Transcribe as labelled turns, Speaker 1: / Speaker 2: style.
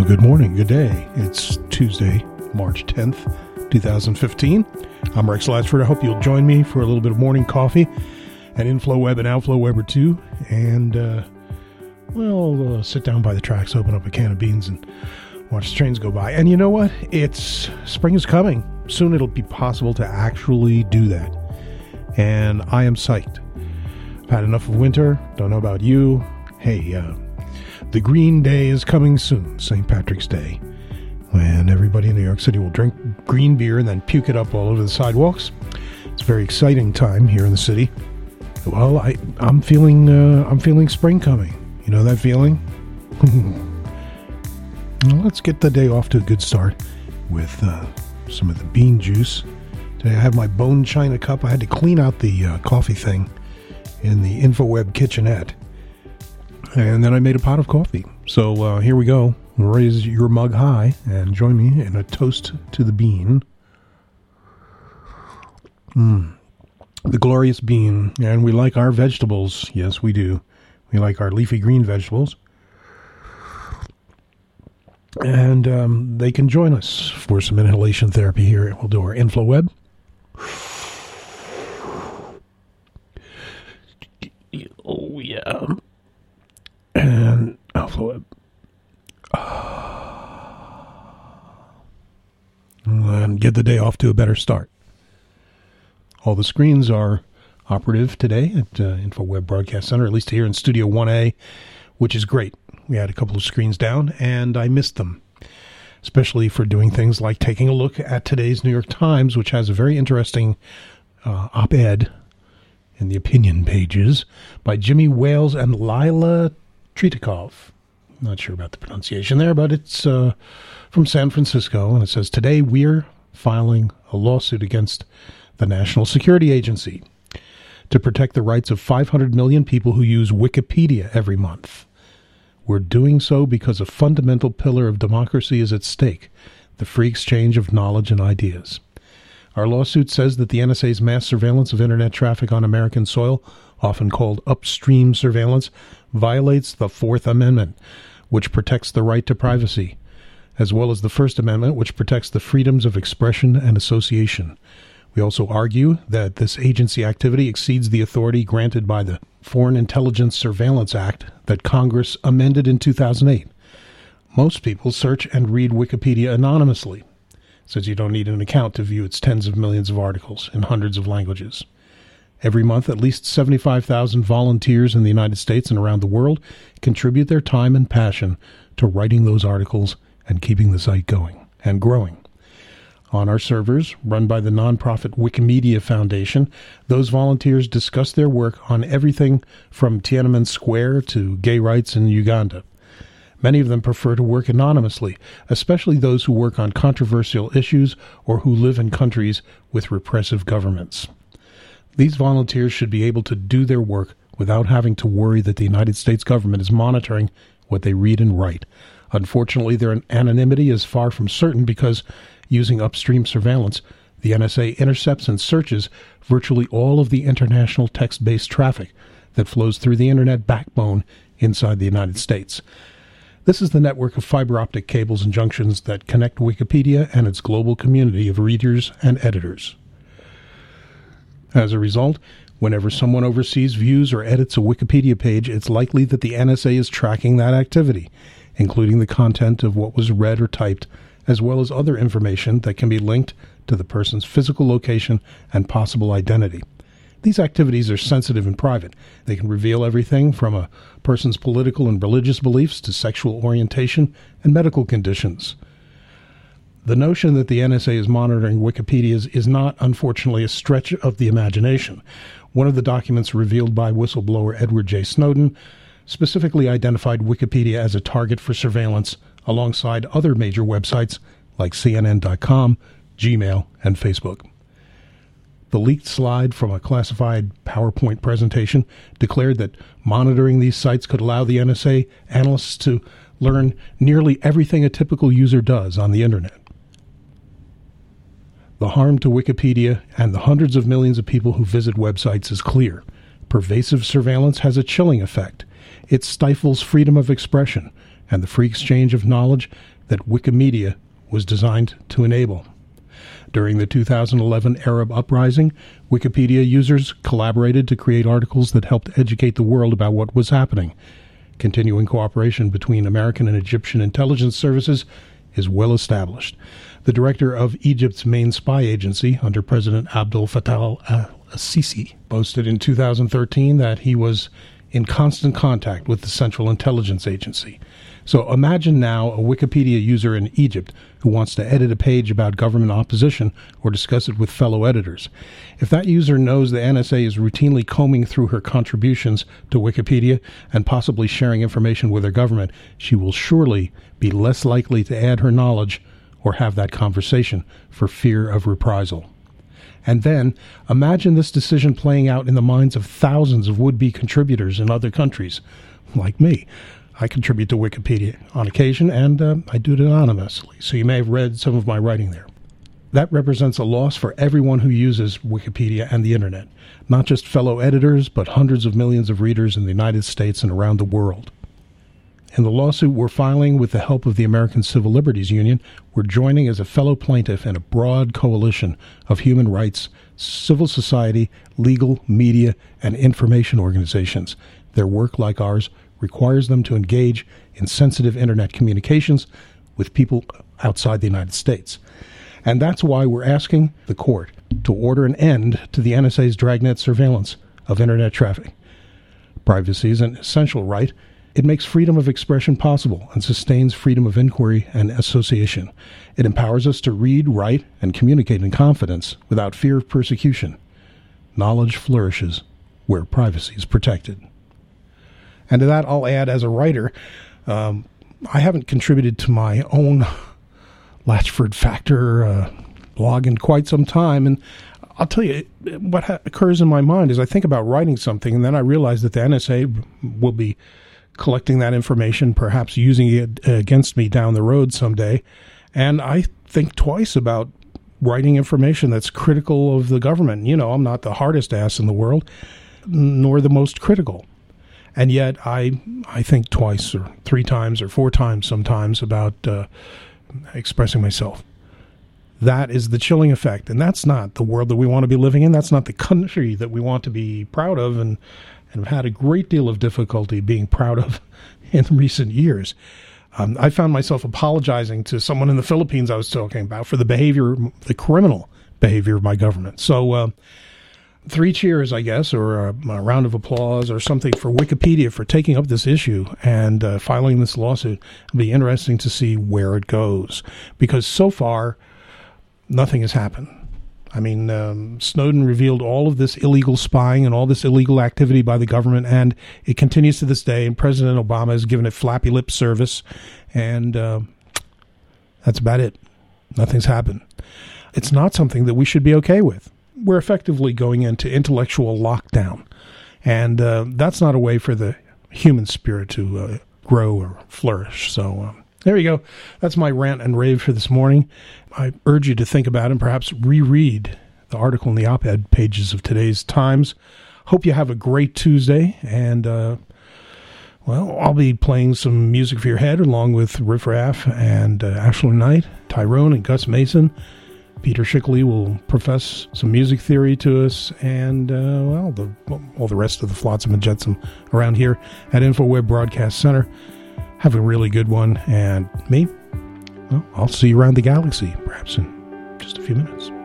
Speaker 1: Well, good morning, good day. It's Tuesday, March 10th, 2015. I'm Rex Latchford. I hope you'll join me for a little bit of morning coffee at InfloWeb and OutflowWeb or 2. And, we'll sit down by the tracks, open up a can of beans, and watch the trains go by. And you know what? Spring is coming. Soon it'll be possible to actually do that. And I am psyched. I've had enough of winter. Don't know about you. Hey, the green day is coming soon, St. Patrick's Day, when everybody in New York City will drink green beer and then puke it up all over the sidewalks. It's a very exciting time here in the city. Well, I'm feeling spring coming. You know that feeling? Well, let's get the day off to a good start with some of the bean juice. Today I have my bone china cup. I had to clean out the coffee thing in the InfoWeb kitchenette. And then I made a pot of coffee. So here we go. Raise your mug high and join me in a toast to the bean. The glorious bean. And we like our vegetables. Yes, we do. We like our leafy green vegetables. And they can join us for some inhalation therapy here. We'll do our InfloWeb. Oh, yeah. And OutflowWeb. And get the day off to a better start. All the screens are operative today at InfoWeb Broadcast Center, at least here in Studio 1A, which is great. We had a couple of screens down, and I missed them, especially for doing things like taking a look at today's New York Times, which has a very interesting op-ed in the opinion pages by Jimmy Wales and Lila Tretikov. Not sure about the pronunciation there, but it's from San Francisco, and it says, today we're filing a lawsuit against the National Security Agency to protect the rights of 500 million people who use Wikipedia every month. We're doing so because a fundamental pillar of democracy is at stake, the free exchange of knowledge and ideas. Our lawsuit says that the NSA's mass surveillance of Internet traffic on American soil, often called upstream surveillance, violates the Fourth Amendment, which protects the right to privacy, as well as the First Amendment, which protects the freedoms of expression and association. We also argue that this agency activity exceeds the authority granted by the Foreign Intelligence Surveillance Act that Congress amended in 2008. Most people search and read Wikipedia anonymously, since you don't need an account to view its tens of millions of articles in hundreds of languages. Every month, at least 75,000 volunteers in the United States and around the world contribute their time and passion to writing those articles and keeping the site going and growing. On our servers, run by the nonprofit Wikimedia Foundation, those volunteers discuss their work on everything from Tiananmen Square to gay rights in Uganda. Many of them prefer to work anonymously, especially those who work on controversial issues or who live in countries with repressive governments. These volunteers should be able to do their work without having to worry that the United States government is monitoring what they read and write. Unfortunately, their anonymity is far from certain because, using upstream surveillance, the NSA intercepts and searches virtually all of the international text-based traffic that flows through the Internet backbone inside the United States. This is the network of fiber optic cables and junctions that connect Wikipedia and its global community of readers and editors. As a result, whenever someone overseas views or edits a Wikipedia page, it's likely that the NSA is tracking that activity, including the content of what was read or typed, as well as other information that can be linked to the person's physical location and possible identity. These activities are sensitive and private. They can reveal everything from a person's political and religious beliefs to sexual orientation and medical conditions. The notion that the NSA is monitoring Wikipedia is not, unfortunately, a stretch of the imagination. One of the documents revealed by whistleblower Edward J. Snowden specifically identified Wikipedia as a target for surveillance alongside other major websites like CNN.com, Gmail, and Facebook. The leaked slide from a classified PowerPoint presentation declared that monitoring these sites could allow the NSA analysts to learn nearly everything a typical user does on the Internet. The harm to Wikipedia and the hundreds of millions of people who visit websites is clear. Pervasive surveillance has a chilling effect. It stifles freedom of expression and the free exchange of knowledge that Wikimedia was designed to enable. During the 2011 Arab uprising, Wikipedia users collaborated to create articles that helped educate the world about what was happening. Continuing cooperation between American and Egyptian intelligence services is well established. The director of Egypt's main spy agency under President Abdel Fattah al-Sisi boasted in 2013 that he was in constant contact with the Central Intelligence Agency. So imagine now a Wikipedia user in Egypt who wants to edit a page about government opposition or discuss it with fellow editors. If that user knows the NSA is routinely combing through her contributions to Wikipedia and possibly sharing information with her government, she will surely be less likely to add her knowledge or have that conversation for fear of reprisal. And then, imagine this decision playing out in the minds of thousands of would-be contributors in other countries, like me. I contribute to Wikipedia on occasion, and I do it anonymously, so you may have read some of my writing there. That represents a loss for everyone who uses Wikipedia and the Internet, not just fellow editors, but hundreds of millions of readers in the United States and around the world. In the lawsuit we're filing with the help of the American Civil Liberties Union, we're joining as a fellow plaintiff in a broad coalition of human rights, civil society, legal, media, and information organizations. Their work, like ours, requires them to engage in sensitive Internet communications with people outside the United States. And that's why we're asking the court to order an end to the NSA's dragnet surveillance of Internet traffic. Privacy is an essential right. It makes freedom of expression possible and sustains freedom of inquiry and association. It empowers us to read, write, and communicate in confidence without fear of persecution. Knowledge flourishes where privacy is protected. And to that, I'll add, as a writer, I haven't contributed to my own Latchford Factor blog in quite some time, and I'll tell you, what occurs in my mind is I think about writing something, and then I realize that the NSA will be collecting that information, perhaps using it against me down the road someday. And I think twice about writing information that's critical of the government. You know, I'm not the hardest ass in the world, nor the most critical. And yet I think twice or three times or four times sometimes about expressing myself. That is the chilling effect. And that's not the world that we want to be living in. That's not the country that we want to be proud of and have had a great deal of difficulty being proud of in recent years. I found myself apologizing to someone in the Philippines I was talking about for the behavior, the criminal behavior of my government. So 3 cheers, I guess, or a round of applause or something for Wikipedia for taking up this issue and filing this lawsuit. It'll be interesting to see where it goes, because so far nothing has happened. I mean, Snowden revealed all of this illegal spying and all this illegal activity by the government, and it continues to this day, and President Obama has given it flappy lip service, and that's about it. Nothing's happened. It's not something that we should be okay with. We're effectively going into intellectual lockdown, and that's not a way for the human spirit to grow or flourish. So there you go. That's my rant and rave for this morning. I urge you to think about and perhaps reread the article in the op-ed pages of today's Times. Hope you have a great Tuesday, and well, I'll be playing some music for your head along with Riff Raff and Ashland Knight, Tyrone and Gus Mason. Peter Schickley will profess some music theory to us, and all the rest of the Flotsam and Jetsam around here at InfoWeb Broadcast Center. Have a really good one, and me, well, I'll see you around the galaxy, perhaps in just a few minutes.